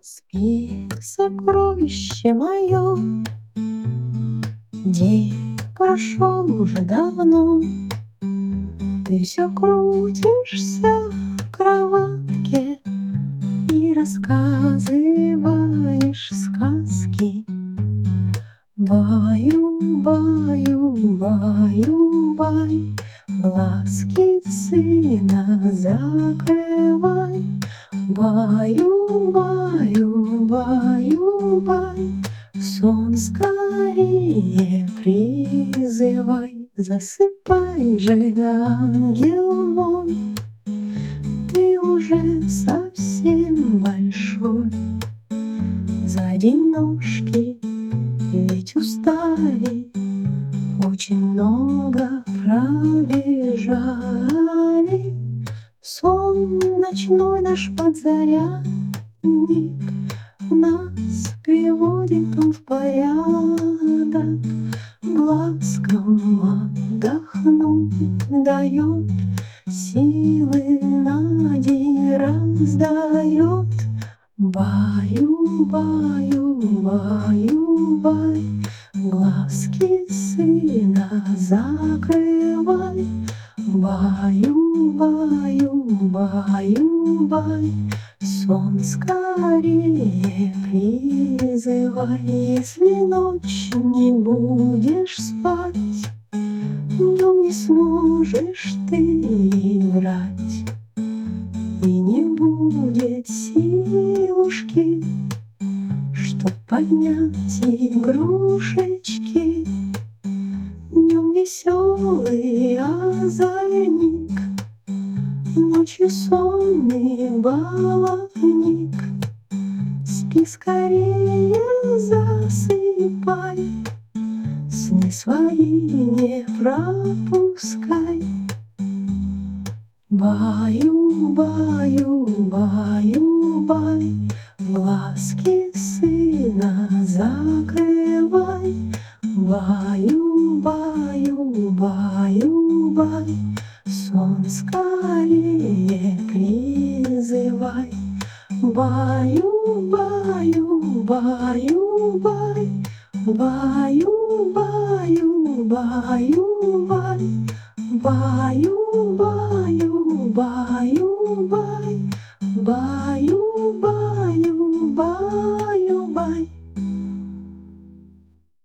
Спи, сокровище мое, день прошел уже давно. Ты все крутишься в кроватке и рассказываешь сказки. Баю, баю, баю, бай, глазки сына закрывай. Баю, баю, баю, бай, сон скорее призывай. Засыпай же, ангел мой, ты уже совсем большой. За день ножки ведь устали, очень много пробежали. Сон ночной наш подзарядник нас приводит он в порядок. Глазкам отдохнуть дает, силы на день раздает. Баю, баю, баю, бай, глазки сына закрывай. Баю, баю, баю, бай, сон скорее призывай. Если ночью не будешь спать, днем не сможешь ты врать, и не будет силушки, чтоб поднять игрушечки. Днем веселый озорник, ночью сонный баловник. Спи скорее, засыпай, сны свои не пропускай. Баю, баю, баю, бай, глазки сына закрывай. Баю, баю, баю, бай, сон скорее призывай. Баю, баю, баю, бай, баю, баю, баю, бай, баю, баю, баю, бай, бай.